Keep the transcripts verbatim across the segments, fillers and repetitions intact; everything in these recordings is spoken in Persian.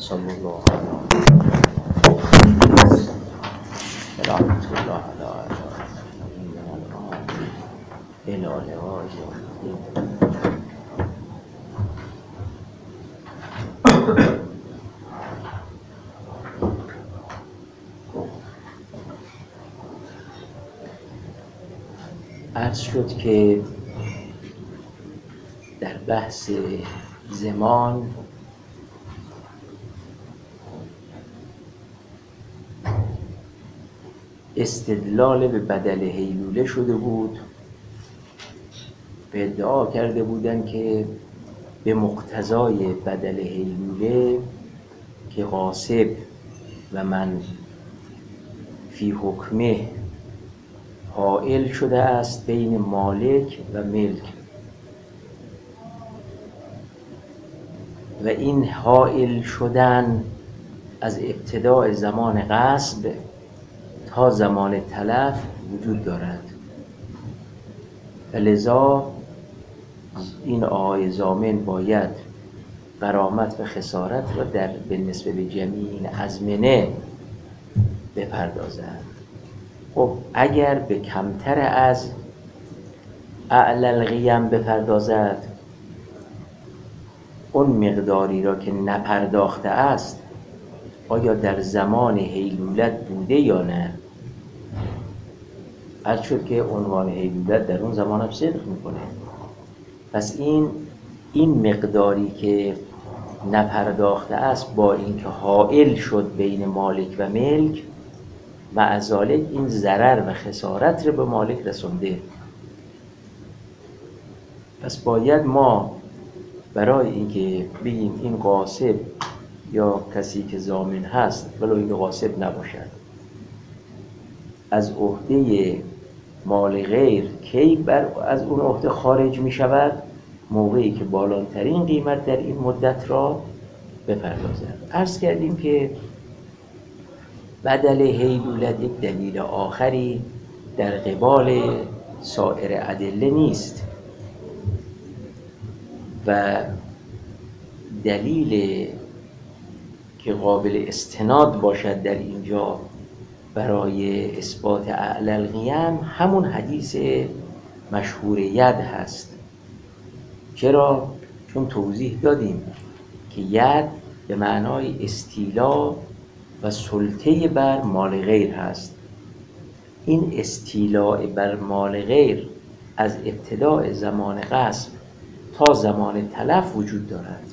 صلی الله علیه رحمت الله علیه الاله و عرض شد که در بحث زمان استدلال به بدل هیلوله شده بود. به ادعا کرده بودند که به مقتضای بدل هیلوله که غاصب و من فی حکمه حائل شده است بین مالک و ملک و این حائل شدن از ابتداء زمان غصب تا زمان تلف وجود دارد و لذا این آقای ضامن باید غرامت و خسارت را در بالنسبه به جمیع این ازمنه بپردازد. خب اگر به کمتر از اعلی القیم بپردازد، اون مقداری را که نپرداخته است آیا در زمان هیلولت بوده یا نه؟ عرض شد که عنوان هیلولت در اون زمان هم صدق میکنه. پس این این مقداری که نپرداخته است با اینکه حائل شد بین مالک و ملک، مع ذالک این ضرر و خسارت رو به مالک رسونده. پس باید ما برای اینکه بگیم این غاصب یا کسی که ضامن هست ولو این غاصب نباشد از عهده مال غیر کی بر از اون عهده خارج می شود؟ موقعی که بالاترین قیمت در این مدت را بپردازد. عرض کردیم که بدل هیلولت یک دلیل آخری در قبال سایر ادله نیست و دلیل که قابل استناد باشد در اینجا برای اثبات اعلی القیم همون حدیث مشهور ید هست. چرا؟ چون توضیح دادیم که ید به معنای استیلا و سلطه بر مال غیر هست. این استیلاء بر مال غیر از ابتداء زمان غصب تا زمان تلف وجود دارد.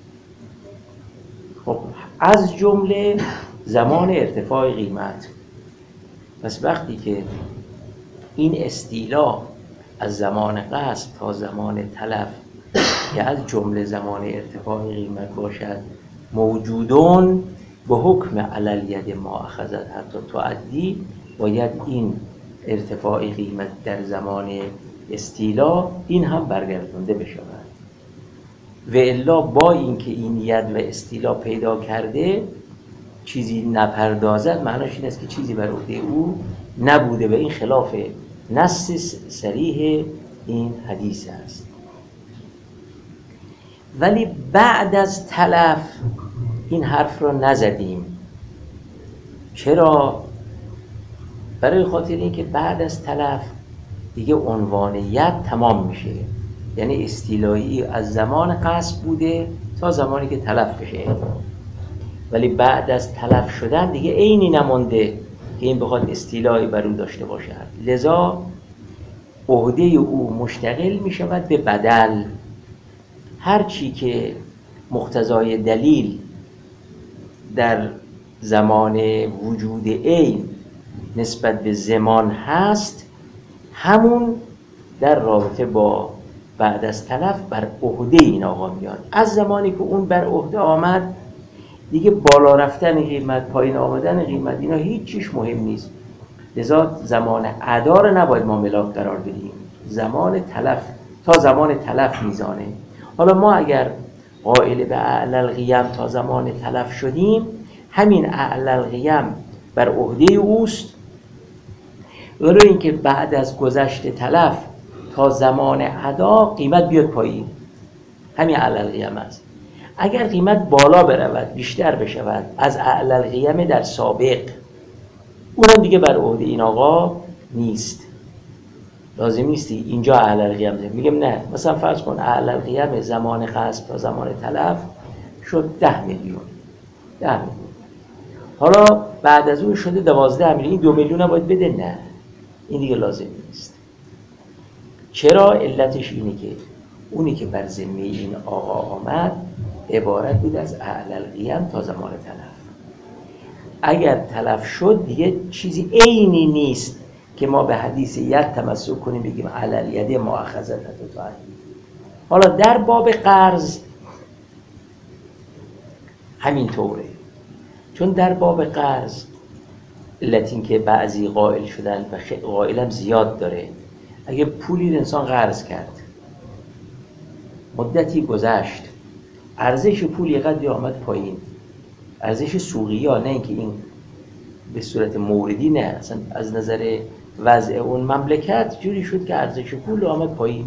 خب از جمله زمان ارتفاع قیمت. پس وقتی که این استیلا از زمان غصب تا زمان تلف که از جمله زمان ارتفاع قیمت باشد موجودون به حکم علی ید ما اخذت حتی تعدی، باید این ارتفاع قیمت در زمان استیلا این هم برگردونده بشود و الا با اینکه این ید و استیلا پیدا کرده چیزی نپردازد معناش این است که چیزی بر عهده او نبوده و این خلاف نص صریح این حدیث است. ولی بعد از تلف این حرف را نزدیم. چرا؟ برای خاطر اینکه بعد از تلف دیگه عنوان ید تمام میشه، یعنی استیلایی از زمان غصب بوده تا زمانی که تلف بشه، ولی بعد از تلف شدن دیگه عینی نمانده که این بخواد استیلایی بر او داشته باشد. لذا عهده او مشتغل می شود به بدل. هر چی که مقتضای دلیل در زمان وجود عین نسبت به زمان هست همون در رابطه با بعد از تلف بر عهده این آقا میاد. از زمانی که اون بر عهده آمد دیگه بالا رفتن قیمت پایین آمدن قیمت اینا هیچ چیش مهم نیست. لذا زمان ادا رو نباید ما ملاک قرار بدیم. زمان تلف تا زمان تلف میزانه. حالا ما اگر قائل به اعلی القیم تا زمان تلف شدیم، همین اعلی القیم بر عهده اوست، ولو اینکه بعد از گذشت تلف تا زمان ادا قیمت بیاد پایین، همین اعلی القیم است. اگر قیمت بالا برود، بیشتر بشود از اعلی القیم در سابق، اونم دیگه بر عهده این آقا نیست. لازم نیستی اینجا اعلی القیم میگم نه. مثلا فرض کن اعلی القیم زمان غصب تا زمان تلف شد ده میلیون. ده میلیون. حالا بعد از اون شده دوازده میلیون. این دو میلیون باید بده؟ نه، این دیگه لازم نیست. چرا؟ علتش اینه که اونی که بر ذمه این آقا آمد عبارت بود از اعلی القیم تا زمان تلف. اگر تلف شد دیگه چیزی عینی نیست که ما به حدیث ید تمسک کنیم بگیم علی الید مؤخذة تا. حالا در باب قرض همین طوره. چون در باب قرض علت این که بعضی قائل شدن و قائلم زیاد داره، اگه پولی انسان قرض کرد مدتی گذشت، ارزش پول یه قدری آمد پایین، ارزش سوقی ها، نه اینکه این به صورت موردی، نه اصلا از نظر وضع اون مملکت جوری شد که ارزش پول آمد پایین،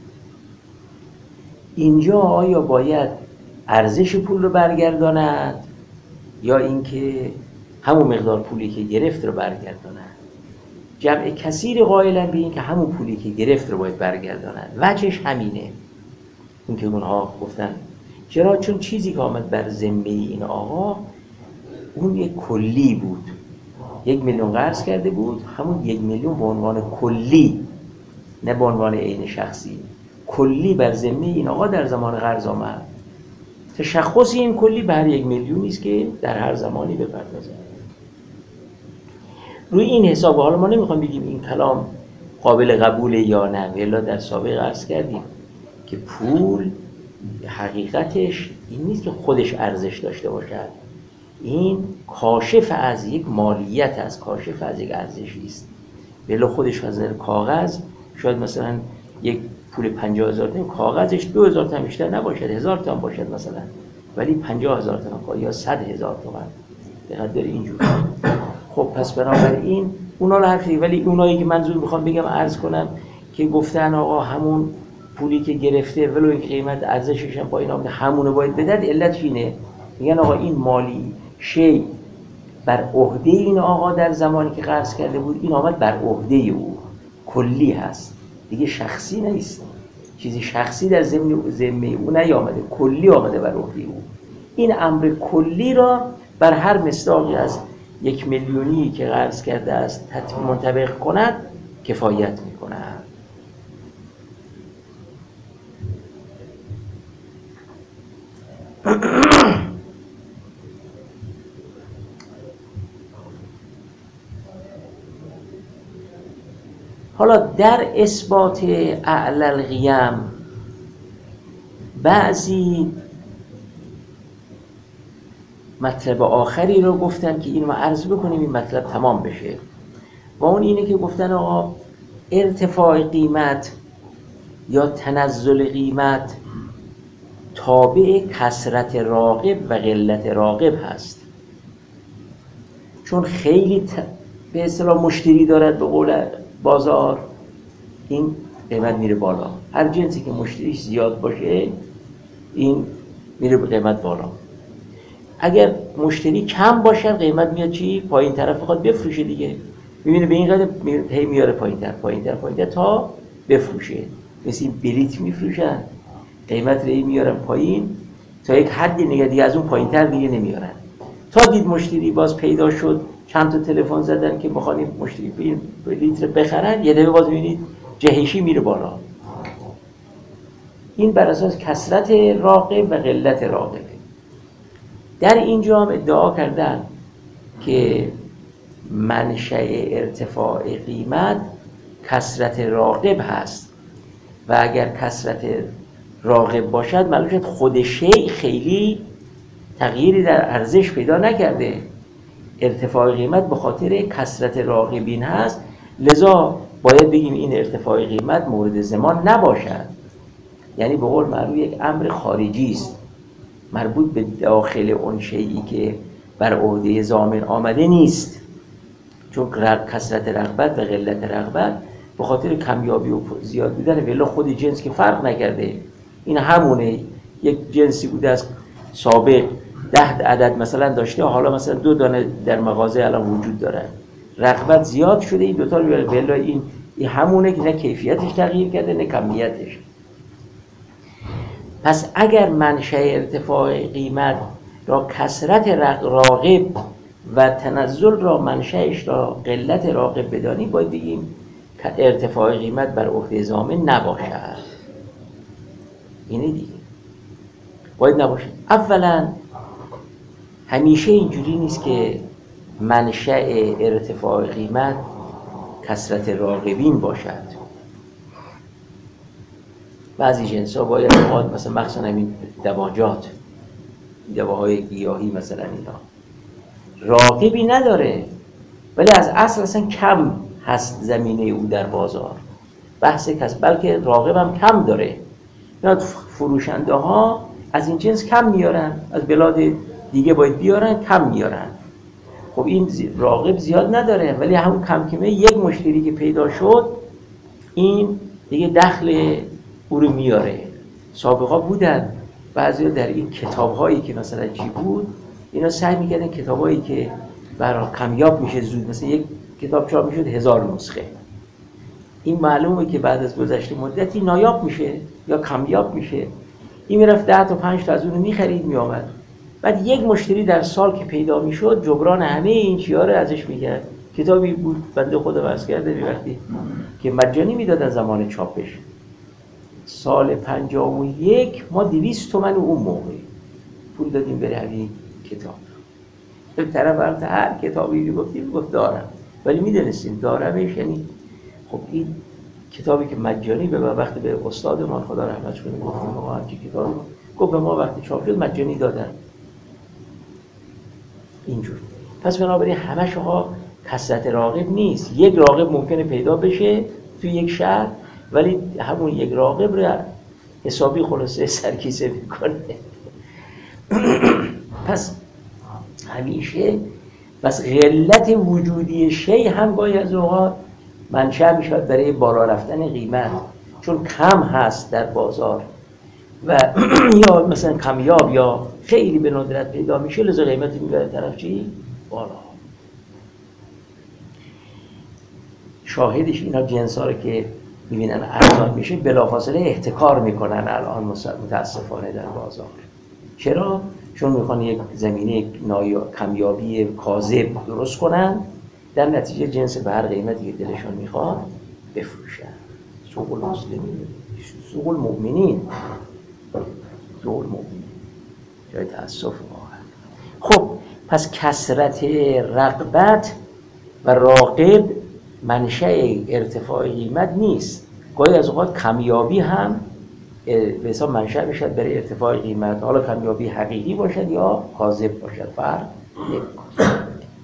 اینجا آیا باید ارزش پول رو برگرداند یا اینکه همون مقدار پولی که گرفت رو برگرداند؟ جمع کثیر قائلن به این که همون پولی که گرفت رو باید برگرداند. وجهش همینه، این که اونها گفتن چرا؟ چون چیزی که آمد بر ذمه این آقا اون یک کلی بود، یک میلیون قرض کرده بود، همون یک میلیون به عنوان کلی، نه به عنوان عین شخصی، کلی بر ذمه این آقا در زمان قرض آمد. تشخص این کلی بر یک میلیون نیست که در هر زمانی بپردازه. روی این حساب حالا ما نمیخوام بگیم این کلام قابل قبول یا نه، ولی در سابق عرض کردیم که پول حقیقتش این نیست که خودش ارزش داشته باشد، این کاشف از یک مالیت است، کاشف از یک ارزشی است. ولی خودش از نظر کاغذ شاید مثلا یک پول پنجاه هزار تومان کاغذش دو هزار تومان بیشتر نباشد، هزار تومان باشد مثلا، ولی پنجاه هزار تومان یا صد هزار تومان به قدر اینجور. خب پس بنابراین اونا رو حرفی، ولی اونایی که منظور میخوام بگم عرض کنم که گفتن آقا همون پولی که گرفته ولو این قیمت ارزشش هم پایین آمده همونو باید بدد، علت اینه میگن آقا این مالی شی بر عهده این آقا در زمانی که قرض کرده بود، این آمد بر عهده او، کلی هست دیگه، شخصی نیست، چیزی شخصی در ذمه او نیامده، کلی آمده بر عهده او. این امر کلی را بر هر مصداقی از یک میلیونی که قرض کرده است منطبق کند کفایت میکند. حالا در اثبات اعلی القیم بعضی مطلب آخری رو گفتن که اینو ما عرض بکنیم این مطلب تمام بشه، و اون اینه که گفتن آقا ارتفاع قیمت یا تنزل قیمت تابع کثرت راغب و قلت راغب هست. چون خیلی ت... به اصطلاح مشتری دارد به قول بازار، این قیمت میره بالا. هر جنسی که مشتریش زیاد باشه این میره به قیمت بالا. اگر مشتری کم باشه قیمت میاد چی؟ پایین طرف بخواد بفروشه دیگه، میبینه به این قدر هی میاره پایین تر پایین تر پایین تر تا بفروشه. مثل این بلیت میفروشن، قیمت رو میارن پایین تا یک حدی نگه دیگه از اون پایین تر دیگه نمیارن، تا دید مشتری باز پیدا شد، چند تا تلفن زدن که بخوان مشتری این بلیت رو بخرن، یه دفعه باز میبینید جهشی میره بالا. این بر اساس کثرت راغب و قلت راغبه. در اینجا هم ادعا کردن که منشأ ارتفاع قیمت کثرت راغب هست و اگر کثرت راغب باشد معلوم شد خود شیء خیلی تغییری در ارزش پیدا نکرده، ارتفاع قیمت به خاطر کثرت راغبین هست، لذا باید بگیم این ارتفاع قیمت مورد ضمان نباشد. یعنی به قول معروف یک امر خارجی است، مربوط به داخل اون شیئی که بر عهده ضامن آمده نیست. چون کثرت رغبت و قلت رغبت به خاطر کمیابی و زیاد بودن ولی خود جنس که فرق نکرده، این همونه، یک جنسی بوده از سابق ده عدد مثلا داشته، حالا مثلا دو دانه در مغازه الان وجود داره، رغبت زیاد شده، این دوتا رو بلا این این همونه که نه کیفیتش تغییر کرده نه کمیتش. پس اگر منشأ ارتفاع قیمت را کثرت راغب و تنزل را منشأش را قلت راغب بدانی، باید بگیم که ارتفاع قیمت بر عهده ضامن نباشد. اینه دیگه، باید نباشه. اولا همیشه اینجوری نیست که منشأ ارتفاع قیمت کثرت راغبین باشد. بعضی جنس‌ها باید اوقات مثلا مخصوصا همین دواجات، دواهای گیاهی مثلا، اینا راغبی نداره ولی از اصل اصلا کم هست زمینه او در بازار، بحث کس بلکه راغب هم کم داره. اینا فروشنده ها از این جنس کم میارن، از بلاد دیگه باید بیارن، کم میارن. خب این راغب زیاد نداره ولی همون کم کمه یک مشتری که پیدا شد این دیگه دخل او رو میاره. سابقا بودن بعضی در این کتاب‌هایی که مثلا چی بود، اینا سعی می‌کردن کتابایی که برای کمیاب میشه زود، مثلا یک کتاب چاپ میشد هزار نسخه، این معلومه که بعد از گذشت مدتی نایاب میشه یا کمیاب میشه، این میرفت ده تا پنج تا از اون رو میخرید میآمد. بعد یک مشتری در سال که پیدا میشد جبران همه این چیزا رو ازش میگرد. کتابی بود بنده خدا واسه کرده وقتی که مجانی میدادن زمان چاپش، سال پنجاه و یک ما دویست تومن اون موقع پول دادیم برای همین کتاب. به طرف هر کتابی رو گفتیم گفت دارم، ولی میدونستیم دارمش یعنی خب این کتابی که مجانی به وقتی به استاد ما خدا رحمتش کنه گفتیم ما همچین کتابی گفت به ما وقتی چاپ شد مجانی دادن. اینجور. پس بنابراین همه شما کثرت راغب نیست. یک راغب ممکنه پیدا بشه توی یک شهر ولی همون یک راغب رو حسابی خلاصه سرکیسه میکنه. پس همیشه پس غلت وجودی شی هم گاهی از اوقات منشأ میشود برای بالا رفتن قیمت، چون کم هست در بازار و یا مثلا کمیاب یا خیلی به ندرت پیدا میشه، لذا قیمت میبره طرف چی؟ بالا. شاهدش اینا جنس ها رو که میبینن ارزان میشه بلافاصله احتکار میکنن الان متاسفانه در بازار. چرا؟ چون میخوان یک زمینه کمیابی کاذب درست کنن، در نتیجه جنس به هر قیمتی که دلشون میخواد بفروشن. سوق المسلمین، سوق المؤمنین، سوق المؤمنین جای تأسف واقعا. خب پس کثرت رغبت و راغب منشأ ارتفاع قیمت نیست. گاهی از اوقات کمیابی هم به حساب منشأ میشد برای ارتفاع قیمت، حالا کمیابی حقیقی باشد یا کاذب باشد فرق نمی‌کنه.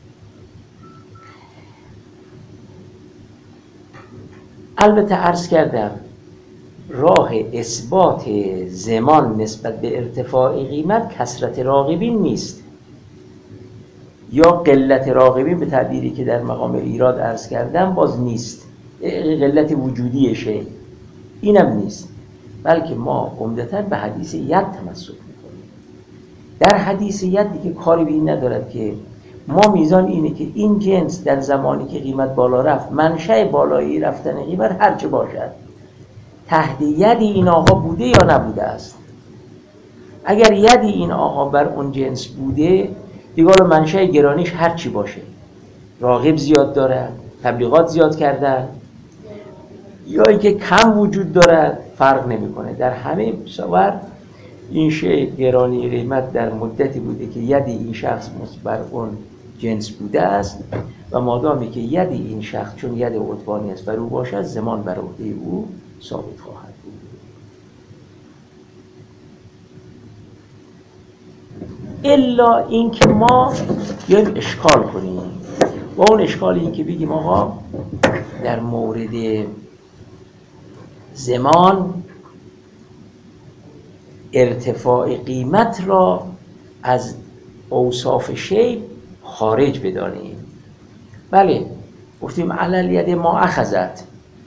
البته عرض کردم راه اثبات زمان نسبت به ارتفاع قیمت کثرت راغبین نیست یا قلت راغبین، به تعبیری که در مقام ایراد عرض کردم باز نیست، قلت وجودی شی اینم نیست، بلکه ما عمدتاً به حدیث ید تمسک میکنیم. در حدیث ید دیگه کاری به این ندارد که ما میزان اینه که این جنس در زمانی که قیمت بالا رفت، منشأ بالایی رفتن قیمت هرچه باشد تحت ید این آقا بوده یا نبوده است. اگر ید این آقا بر اون جنس بوده دیگه منشأ گرانیش هرچی باشه، راغب زیاد داره، تبلیغات زیاد کردن یا اینکه کم وجود دارد، فرق نمیکنه. در همه صور این شی گرانی قیمت در مدتی بوده که ید این شخص بر اون جنس بوده است و مادامی که ید این شخص چون ید عدوانی است بر او باشد، زمان بر عهده او ثابت خواهد بود. الا این که ما بیایم اشکال کنیم و اون اشکال این که بگیم آقا در مورد زمان ارتفاع قیمت را از اوصاف شی خارج بدانیم. بله گفتیم علل ید ما اخذت،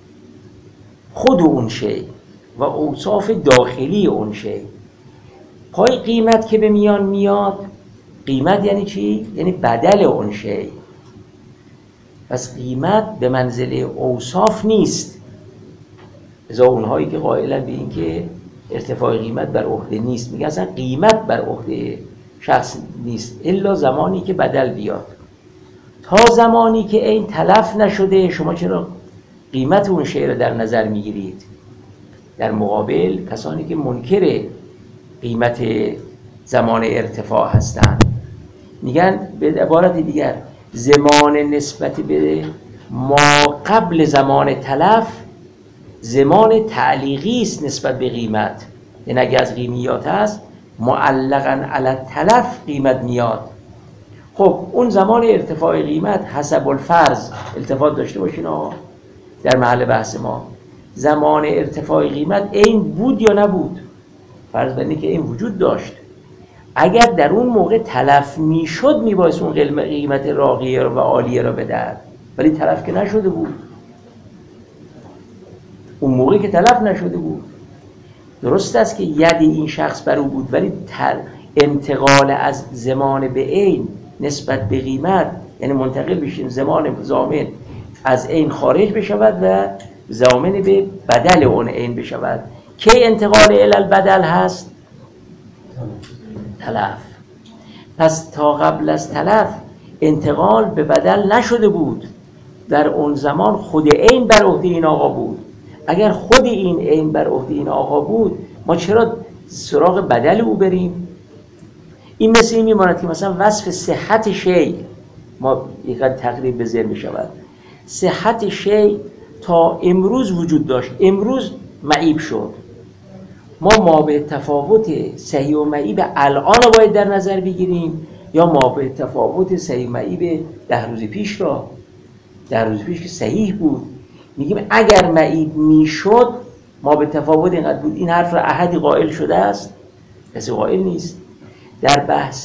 خود اون شی و اوصاف داخلی اون شی. پای قیمت که به میان میاد، قیمت یعنی چی؟ یعنی بدل اون شی. پس قیمت به منزله اوصاف نیست. ازا اونهایی که قائلن به این که ارتفاع قیمت بر عهده نیست، میگن اصلا قیمت بر عهده شخص نیست الا زمانی که بدل بیاد. تا زمانی که این تلف نشده شما چرا قیمت اون شی رو در نظر میگیرید؟ در مقابل کسانی که منکر قیمت زمان ارتفاع هستند میگن به عبارت دیگر زمان نسبت به ما قبل زمان تلف زمان تعلیقی است نسبت به قیمت. یعنی اگه از قیمیات هست معلقاً علی تلف قیمت میاد. خب اون زمان ارتفاع قیمت حسب الفرض التفات داشته باشین آقا در محل بحث ما، زمان ارتفاع قیمت این بود یا نبود؟ فرض بندی که این وجود داشت. اگر در اون موقع تلف میشد میبایست اون قیمت راقیه و عالیه را بدهد، ولی تلف که نشده بود. اون موقع که تلف نشده بود. درست است که ید این شخص بر او بود، ولی انتقال از زمان به عین نسبت به قیمت یعنی منتقل بشیم زمان زامن از عین خارج بشود و زامن به بدل اون عین بشود. کی انتقال الی البدل هست؟ تلف. پس تا قبل از تلف انتقال به بدل نشده بود. در اون زمان خود عین بر عهده این آقا بود. اگر خود این عین بر عهده این آقا بود ما چرا سراغ بدل او بریم؟ این مثل این میماند که مثلا وصف صحت شی ما یکم تقریب به ذهن می شود. صحت شی تا امروز وجود داشت، امروز معیب شد. ما ما به تفاوت صحیح و معیب الان رو باید در نظر بگیریم یا ما به تفاوت صحیح و معیب ده روز پیش را؟ ده روز پیش که صحیح بود میگیم اگر معیب میشد ما به تفاوت اینقدر بود. این حرف را احدی قائل شده است؟ کسی قائل نیست. در بحث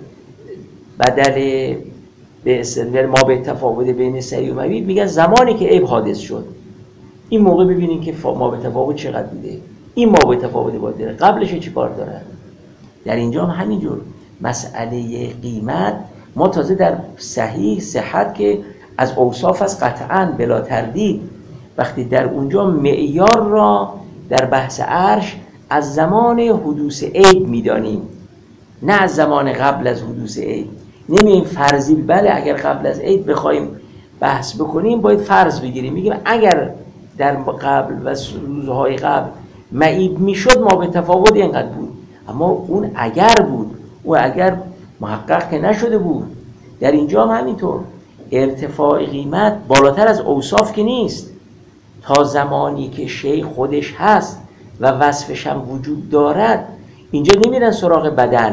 بدل به استدلال ما به تفاوت بین صحیح و معیب میگن زمانی که عیب حادث شد این موقع ببینیم که ما به تفاوت چقدر بوده، این ما به تفاوت باید داره، قبلش چی کار داره. در اینجا هم همینجور مسئله قیمت ما تازه در صحیح صحت که از اوصاف از قطعاً بلا تردید وقتی در اونجا معیار را در بحث عرش از زمان حدوث عیب میدانیم نه از زمان قبل از حدوث عیب. نمیگیم فرضی بله اگر قبل از عیب بخوایم بحث بکنیم باید فرض بگیریم، میگیم اگر در قبل و روزهای قبل معیب میشد ما به تفاوت اینقدر بود. اما اون اگر بود، او اگر محقق که نشده بود. در اینجا هم همینطور ارتفاع قیمت بالاتر از اوصاف که نیست. تا زمانی که شی خودش هست و وصفش هم وجود دارد اینجا نمیرن سراغ بدل،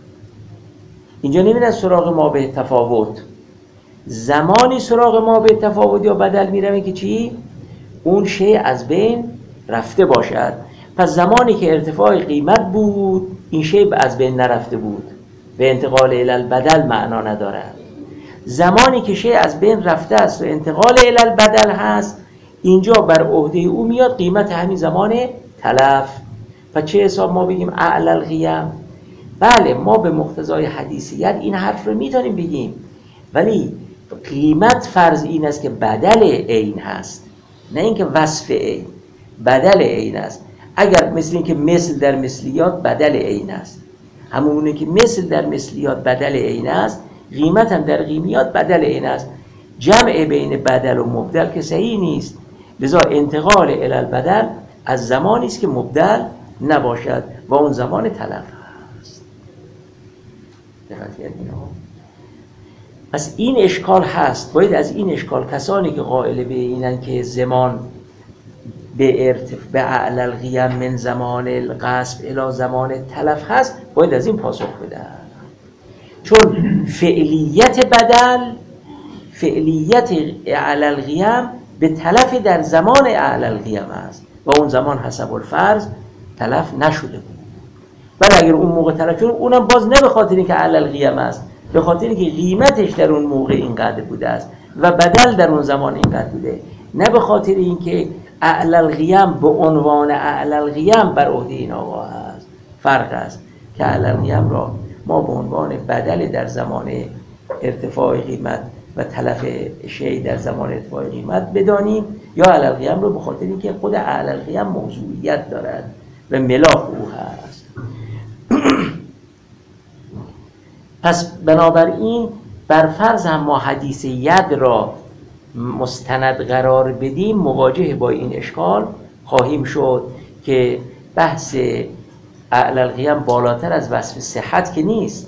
اینجا نمیرن سراغ ما به تفاوت. زمانی سراغ ما به تفاوت یا بدل میرن که چی؟ اون شی از بین رفته باشد. پس زمانی که ارتفاع قیمت بود این شی از بین نرفته بود، به انتقال الی البدل معنا ندارد. زمانی که شی از بین رفته است و انتقال الی البدل هست اینجا بر عهده او میاد قیمت همین زمان تلف. پس چه حساب ما بگیم اعلی القیم؟ بله ما به مقتضای حدیثیت این حرف رو میتونیم بگیم، ولی قیمت فرض این است که بدل عین هست نه اینکه وصف عین. بدل عین است. اگر مثل این که مثل در مثلیات بدل عین است، همونه که مثل در مثلیات بدل عین است قیمت هم در قیمیات بدل عین است. جمع بین بدل و مبدل که صحیح نیست، لذا انتقال الی البدل از زمانی است که مبدل نباشد و اون زمان تلف هست. دقت کردین ها؟ پس این اشکال هست. باید از این اشکال کسانی که قائل به اینن که زمان به ارتفاع به اعلی القیم من زمان القصب الی زمان تلف هست باید از این پاسخ بدن، چون فعلیت بدل فعلیت اعلی القیم به تلف در زمان اعلی القیم است و اون زمان حسب الفرض تلف نشده بود. ولی اگر اون موقع تلف شد اونم باز نه به خاطر اینکه اعلی القیم است، به خاطر اینکه قیمتش در اون موقع اینقدر بوده است و بدل در اون زمان اینقدر بوده، نه به خاطر اینکه اعلی القیم به عنوان اعلی القیم بر عهده این آقا هست. فرق است. که علالقیم را ما به عنوان بدل در زمان ارتفاع قیمت و تلف شیء در زمان ارتفاع قیمت بدانیم، یا علالقیم رو به خاطر اینکه خود علالقیم موضوعیت دارد و ملاک او هست. پس بنابراین بر فرض هم ما حدیث ید را مستند قرار بدیم، مواجه با این اشکال خواهیم شد که بحث علالقیم بالاتر از وصف صحت که نیست،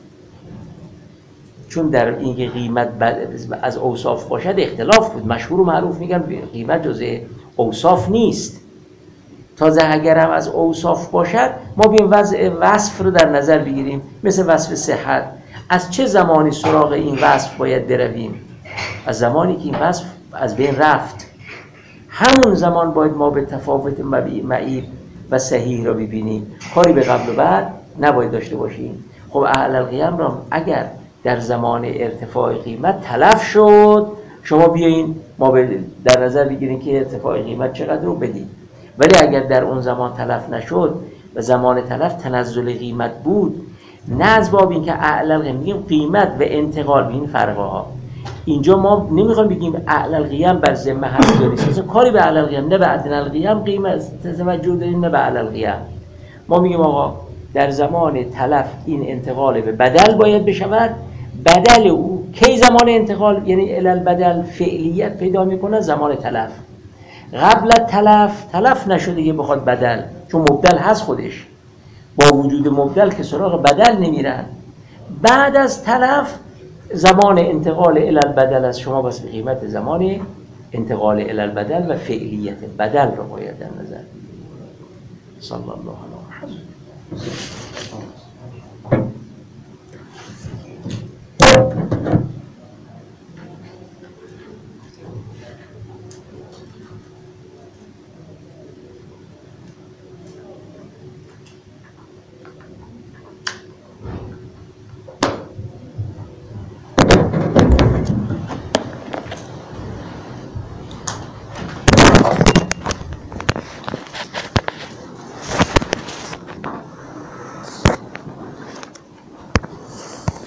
چون در اینکه قیمت از اوصاف باشد اختلاف بود. مشهور و معروف میگن قیمت جزء اوصاف نیست. تازه اگر هم از اوصاف باشد ما بیایم وضع وصف رو در نظر بگیریم، مثل وصف صحت. از چه زمانی سراغ این وصف باید برویم؟ از زمانی که این وصف از بین رفت، همون زمان باید ما به تفاوت معیب و صحیح را ببینیم، کاری به قبل و بعد نباید داشته باشیم. خب علالقیم را اگر در زمان ارتفاع قیمت تلف شد، شما بیاین ما در نظر بگیریم که ارتفاع قیمت چقدر رو بدید. ولی اگر در اون زمان تلف نشد و زمان تلف تنزل قیمت بود، نه از باب این که علالقیم میگیم قیمت و انتقال، بین فرقه ها. اینجا ما نمیخوایم بگیم علالقیم بر ذمه همینجا نیست، مثلا کاری به علالقیم نه به ادنالقیم قیمت توجه داریم نه به علالقیم. ما میگیم آقا در زمان تلف این انتقال به بدل باید بشود. بدل او کی زمان انتقال یعنی علل بدل فعلیت پیدا میکنه؟ زمان تلف. قبل تلف تلف نشده که بخواد بدل، چون مبدل هست خودش، با وجود مبدل که سراغ بدل نمیرن. بعد از تلف زمان انتقال علل بدل از شما بس به قیمت زمان انتقال علل بدل و فعلیت بدل رو باید در نظر بگیرید. صلی الله علیه و سلم.